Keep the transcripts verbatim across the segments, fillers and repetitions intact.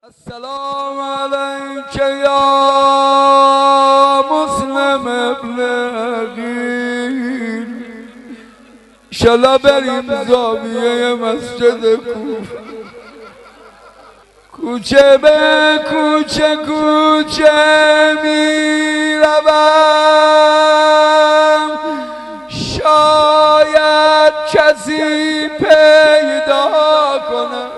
السلام علیک یا مسلم ابن عقیل. انشالله بریم زاویه مسجد کوفه. کوچه به کوچه کوچه می روم، شاید کسی پیدا کنم.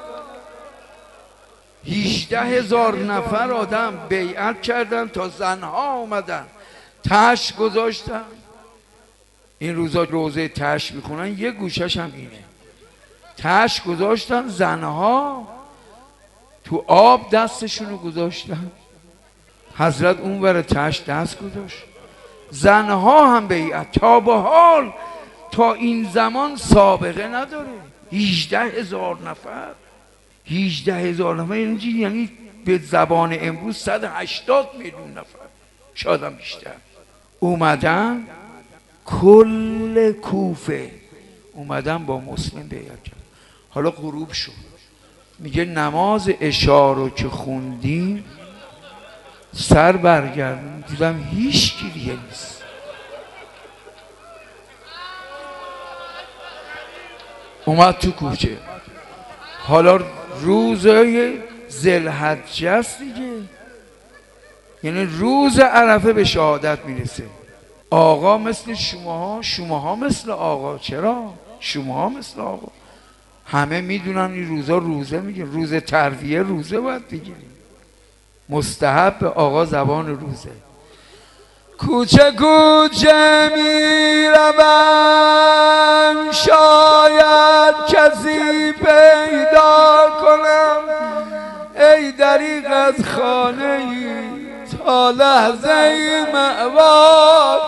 هجده هزار نفر آدم بیعت کردن تا زنها آمدن تش گذاشتن. این روزا روزه تش میخونن، یه گوشش هم اینه. تش گذاشتن، زنها تو آب دستشونو گذاشتن. حضرت اون ور تش دست گذاشت، زنها هم بیعت. تا به حال تا این زمان سابقه نداره. هجده هزار نفر هجده هزار نفر یعنی یعنی به زبان امروز صد و هشتاد میلیون نفر، شاید هم بیشتر اومدن. کل کوفه اومدن با مسلم بیعت کرد. حالا غروب شد، میگه نماز عشا رو که خوندیم سر برگردون، دیدم هیچ کی دیگه نیست. اومد تو کوچه. حالا روزای ذوالحجه است دیگه، یعنی روز عرفه به شهادت میرسه. آقا مثل شماها، شماها مثل آقا. چرا؟ شماها مثل آقا. همه میدونن این روزا روزه میگن، روز ترویه روزه باید بگیریم. مستحب به آقا زبان روزه. کوچه کوچه میروم، شاید کسی پیدا کنم. ای دریغ از خانه ای تا لحظه مأوا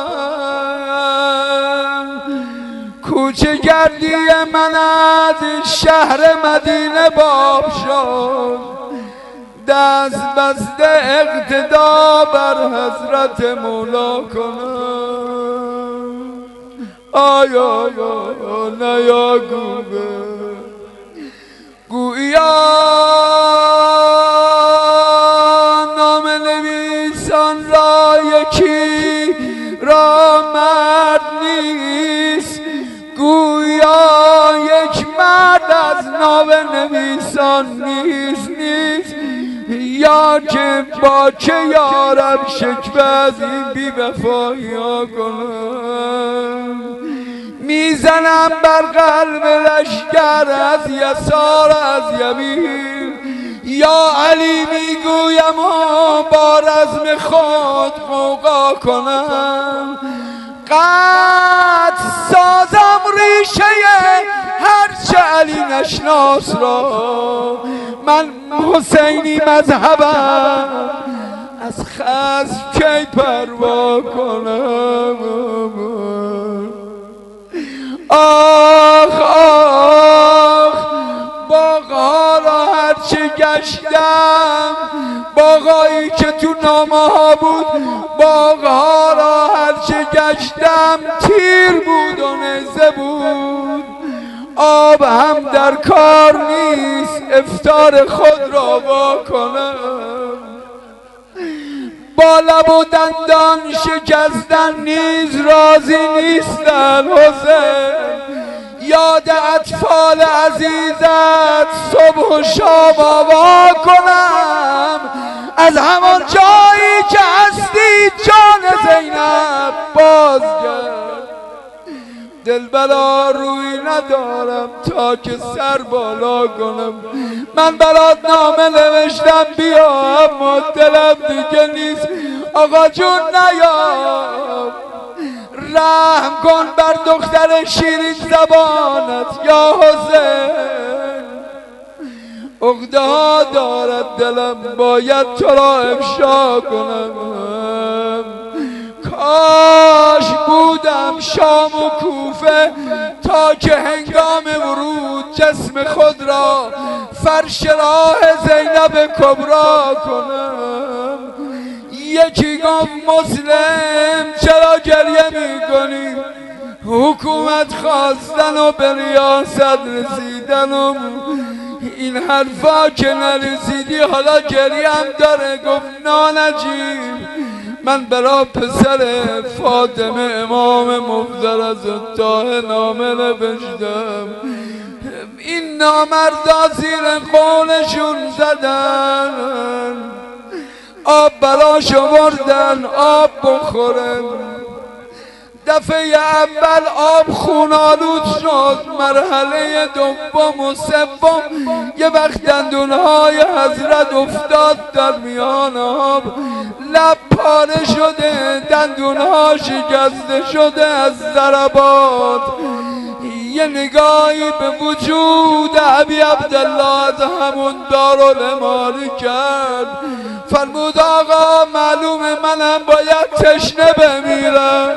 کنم. کوچه گردی من از شهر مدینه باب شد، دست بسته اقتدا بر حضرت مولا کنم. آیا یا نیا گوبه گویا نام نویسان را یکی را مرد نیست. گویا یک مرد از نام نویسان نیست نیست یا که با که یارب شکوه از این بی وفایا کنم. میزنم بر قلب لشکر از یسار از یمین، یا علی میگویم و با رزم خود غوغا کنم. قد سازم ریشه هرچه علی نشناس را، من حسینی مذهبم از خصم کی پروا کنم. آخ آخ باغ‌ها را هرچه گشتم، باغایی که تو نامه ها بود، باغ‌ها را هرچه گشتم تیر بود و نیزه بود. آب هم در کار نیست افطار خود را وا کنم. با لب و دندان شکستن نیز راضی نیستن حسین. یاد اطفال عزیزت صبح و شام آوا کنم. از همان جایی که هستی جان زینب بازگرد. دلبرا روی ندارم تا که سر بالا کنم. من برات نامه نوشتم بیا، اما دلم دیگه نیست. آقا جون نیا، رحم کن بر دختر شیرین زبانت یا حسین. عقده ها دارد دلم، باید تو را افشا کنم. کاش بودم شام و کوفه تا که هنگام ورود جسم خود را فرش راه زینب کبرا کنم. یکی گفت مسلم چرا گریه میکنی؟ حکومت خواستن و به ریاست رسیدن و این حرفا که نرسیدی حالا گریم داره. گفت نانجیب من برا پسر فاطمه امام مفضل از الطاهر نامه نوشتم. این نامردا زیر قولشون زدن، آب براش آوردن آب بخورن. دفعه اول آب خونالود شد، مرحله دوم و سوم یه وقت دندونهای حضرت افتاد در میان آب، لب پاره شده، دندونها شکسته شده از ضربات. یه نگاهی به وجود ابی عبدالله از همون دارالعماری کرد، فرمود آقا معلومه منم باید تشنه بمیرم،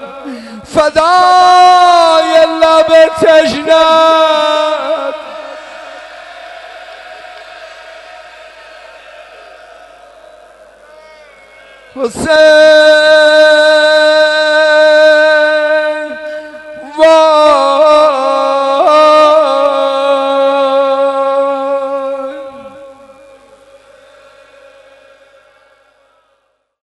فدای لب تشنه. حسین